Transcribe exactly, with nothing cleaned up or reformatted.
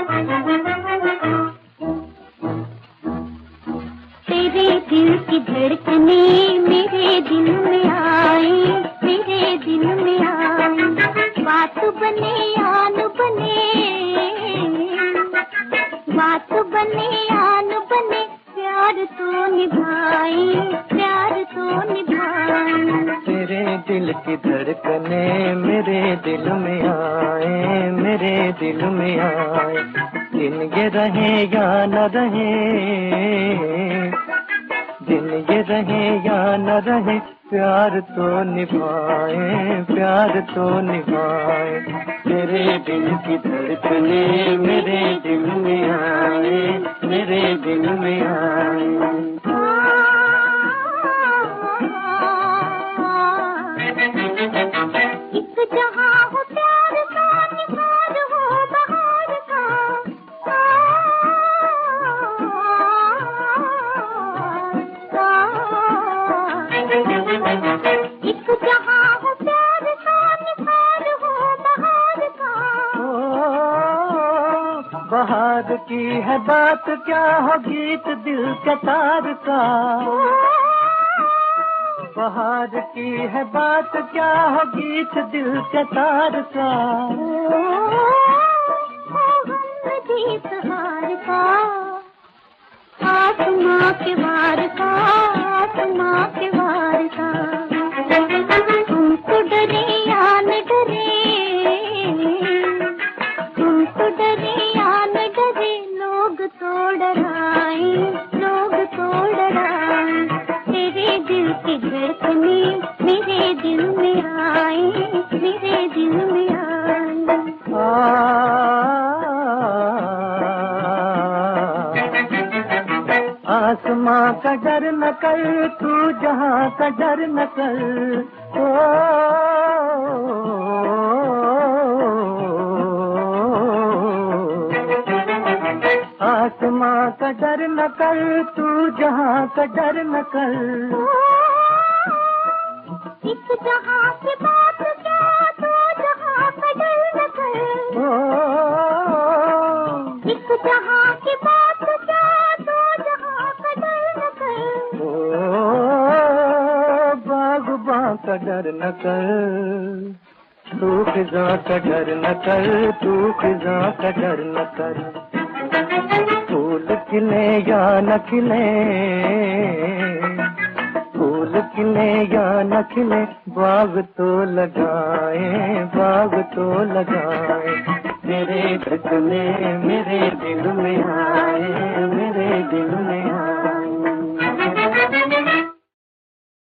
तेरे दिल की धड़कने मेरे दिल में आए, मेरे दिल में आए, बात बने आन बने, बात बने आन बने, प्यार तो निभाए, प्यार तो निभाए। तेरे दिल की धड़कने मेरे दिल में आए, मेरे दिल में आए, दिन ये रहे या न रहे, दिन ये रहे या न रहे, प्यार तो निभाए, प्यार तो निभाए। तेरे दिल की धड़कने मेरे दिल में आए, मेरे दिल में आए। एक जहां हो प्यार का, निखार हो बहार का, एक जहां हो प्यार का, निखार हो बहार का। बहार की है बात क्या हो गीत दिल के तार का, बहार की है बात क्या हो गीत दिल के तार का। गीत हार का, आसमां के वार का, आसमां के वार का। तुमको डरे या न डरे, तुमको डरे या न डरे, लोग तो डराए, लोग तो डराए। तेरे दिल की धड़कने मेरे दिल में आए, मेरे दिल में आए। आसमां का डर न कर, तू जहां का डर न कर, ओ आसमां का डर न कर, तू जहां का डर न कर। एक जहां की बात क्या, दो जहां का डर न कर, एक जहां की बात क्या, दो जहां का डर न कर। बागबां का डर न कर, तू खिज़ां का डर न कर, तू खिज़ां का डर न कर। फूल खिले या न खिले, फूल खिले या न खिले, बाग तो लगाए, बाग तो लगाए। तेरे धड़कने मेरे दिल में आए, मेरे दिल